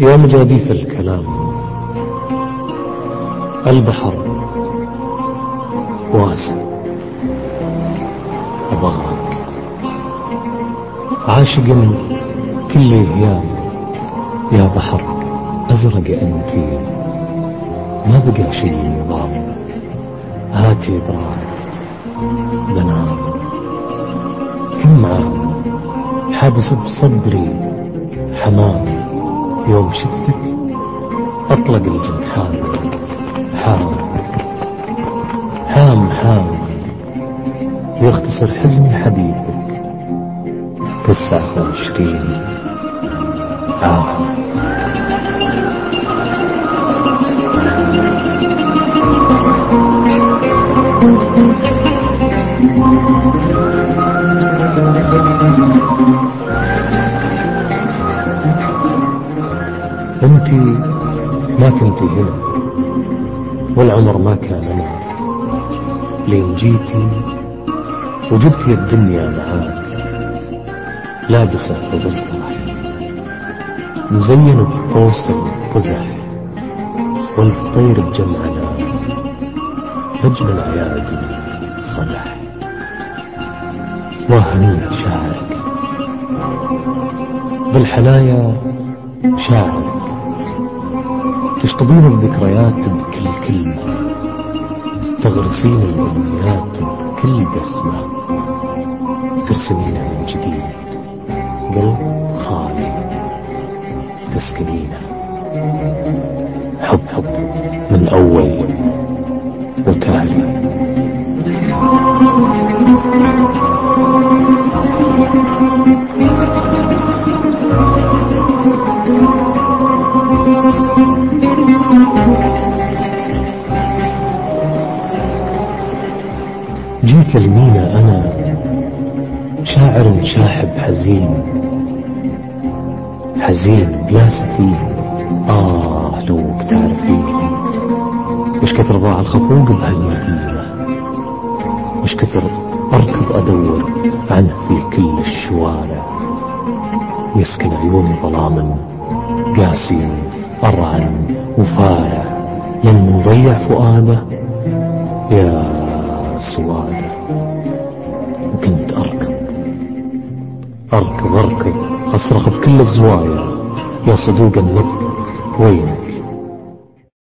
يا مجاديف الكلام، البحر واسع وبغرق، عاشق كل هيام. يا بحر أزرق أنتي، ما بقى شيء نظام. هاتي ذراعي بنام، كم عام حابس بصدري حمام. يوم شفتك أطلق الجنحان، حام حام حام، يختصر حزن حديثك 29 عام. انتي ما كنتي هنا، والعمر ما كان انا، لين جيتي وجبتي الدنيا معاك. لابسة ثوب الفرح مزين بقوس القزح، والفطير بجمعنا نجم العيادي صلح. وهنيت شعرك بالحنايا، شاعرك تشطبين الذكريات بكل كلمة، تغرسين الأمنيات بكل قسمة، ترسمينها من جديد قلب خالي تسكنينه. حب من أول وتالي. جيت المينا أنا شاعر شاحب حزين، حزين بلا سفيه. لو بتعرفيه مش كثر ضاع الخفوق بهالمدينة، مش كثر أركض أدور عنه في كل الشوارع. يسكن عيوني ظلام قاسي أرعن وفارع، من مضيع فؤاده يا سواده. وكنت أركض أصرخ بكل الزوايا، يا صدوق النبض وينك